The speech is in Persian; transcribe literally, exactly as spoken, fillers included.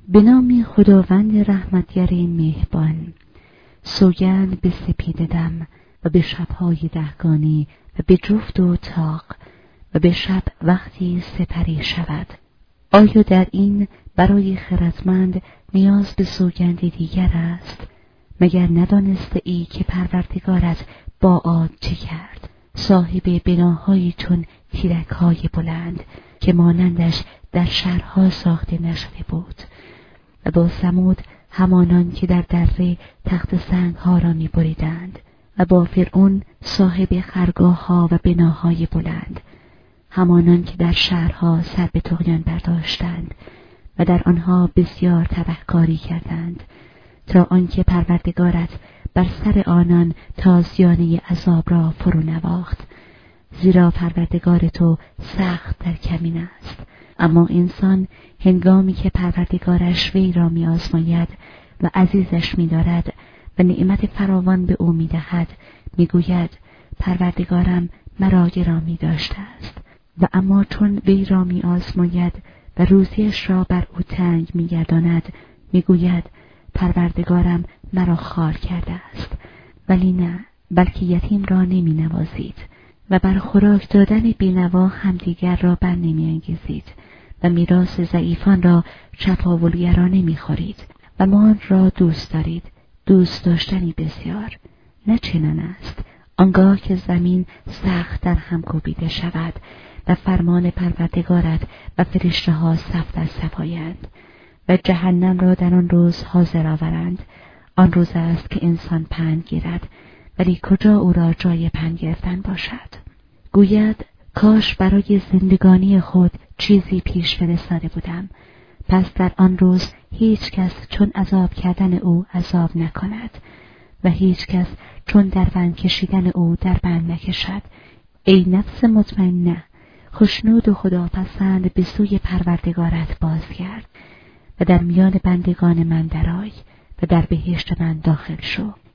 به نام خداوند رحمتگر مهربان. سوگند به سپیده دم و به شبهای دهگانی و به جفت و طاق و به شب وقتی سپری شود. آیا در این برای خردمند نیاز به سوگند دیگر است؟ مگر ندانسته ای که پروردگارت با عاد چه کرد؟ صاحب بناهایی چون تیرک‌های بلند که مانندش در شهرها ساخته نشده بود، و با ثمود همانان که در دره تخت سنگ‌ها را می‌بریدند، و با فرعون صاحب خرگاه‌ها و بناهای بلند، همانان که در شهرها سر به طغیان برداشتند و در آنها بسیار تبهکاری کردند، تا آنکه پروردگارت بر سر آنان تازیانه عذاب را فرو نواخت. زیرا پروردگار تو سخت در کمین است. اما انسان هنگامی که پروردگارش وی را می آزماید و عزیزش می دارد و نعمت فراوان به او می دهد، می گوید پروردگارم مرا گرامی داشته است. و اما چون وی را می آزماید و روزیش را بر او تنگ می گرداند، می گوید پروردگارم مرا خوار کرده است. ولی نه، بلکه یتیم را نمی نوازید و بر خوراک دادن بینوا همدیگر را بر نمی انگیزید و میراث ضعیفان را چپاولگرانه می خورید و مال را دوست دارید، دوست داشتنی بسیار. نه چنان است. آنگاه که زمین سخت در هم کوبیده شود و فرمان پروردگارت و فرشته ها صف در صف آیند و جهنم را در آن روز حاضر آورند، آن روز است که انسان پند گیرد، ولی کجا او را جای پند گرفتن باشد؟ گوید کاش برای زندگانی خود چیزی پیش فرستاده بودم، پس در آن روز هیچ کس چون عذاب کردن او عذاب نکند و هیچ کس چون در بند کشیدن او در بند نکشد. ای نفس مطمئنه، خشنود و خداپسند به سوی پروردگارت بازگرد و در میان بندگان من درآی و در بهشت من داخل شو.